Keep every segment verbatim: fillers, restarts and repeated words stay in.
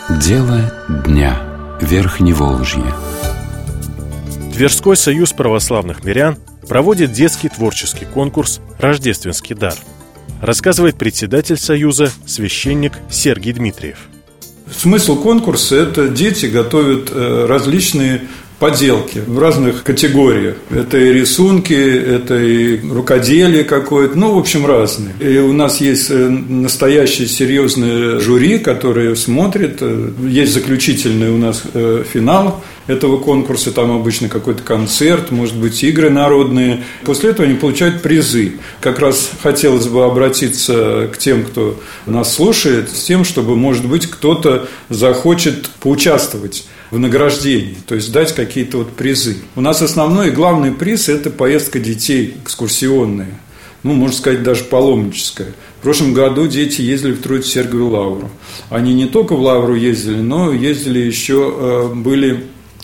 Дело дня. Верхневолжье. Тверской союз православных мирян проводит детский творческий конкурс «Рождественский дар», рассказывает председатель союза, священник Сергий Дмитриев. Смысл конкурса – это дети готовят различные поделки в разных категориях. Это и рисунки, это и рукоделие какое-то, ну, в общем, разные. И у нас есть настоящее серьезное жюри, которое смотрит. Есть заключительный у нас финал этого конкурса, там обычно какой-то концерт, может быть, игры народные. После этого они получают призы. Как раз хотелось бы обратиться к тем, кто нас слушает, с тем, чтобы, может быть, кто-то захочет поучаствовать в награждении, то есть дать какие-то вот призы. У нас основной и главный приз – это поездка детей экскурсионная, ну, можно сказать, даже паломническая. В прошлом году дети ездили в Троице-Сергиеву лавру. Они не только в лавру ездили, но ездили еще, были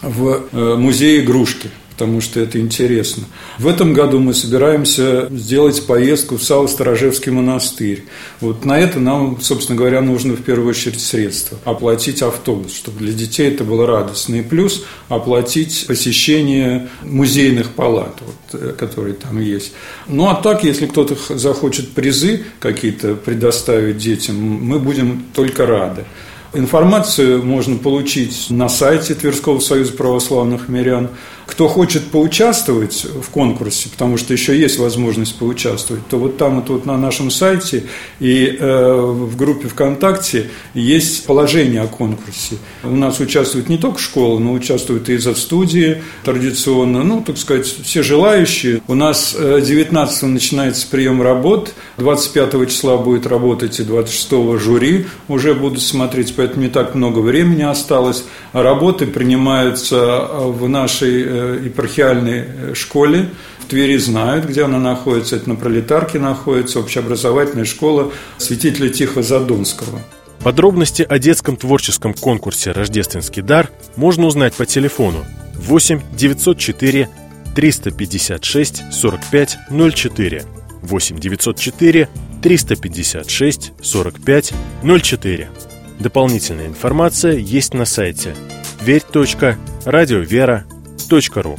в музее игрушки, потому что это интересно. В этом году мы собираемся сделать поездку в Савво-Сторожевский монастырь. Вот на это нам, собственно говоря, нужно в первую очередь средства. Оплатить автобус, чтобы для детей это было радостно. И плюс оплатить посещение музейных палат, вот, которые там есть. Ну, а так, если кто-то захочет призы какие-то предоставить детям, мы будем только рады. Информацию можно получить на сайте Тверского союза православных мирян. Кто хочет поучаствовать в конкурсе, потому что еще есть возможность поучаствовать, то вот там, вот, вот на нашем сайте и э, в группе ВКонтакте есть положение о конкурсе. У нас участвует не только школа, но участвуют и изо-студии традиционно, ну, так сказать, все желающие. У нас девятнадцатого начинается прием работ, двадцать пятого числа будет работать и двадцать шестого жюри уже будут смотреть, поэтому не так много времени осталось. Работы принимаются в нашей епархиальной школе. В Твери знают, где она находится. Это на Пролетарке находится, общеобразовательная школа святителя Тихого Задонского. Подробности о детском творческом конкурсе «Рождественский дар» можно узнать по телефону восемь девятьсот четыре триста пятьдесят шесть сорок пять ноль четыре, восемь девятьсот четыре триста пятьдесят шесть сорок пять ноль четыре. Дополнительная информация есть на сайте тверь точка радиовера точка ру.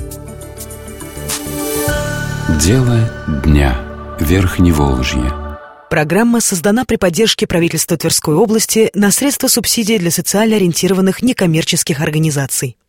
Дело дня. Верхневолжье. Программа создана при поддержке правительства Тверской области на средства субсидий для социально ориентированных некоммерческих организаций.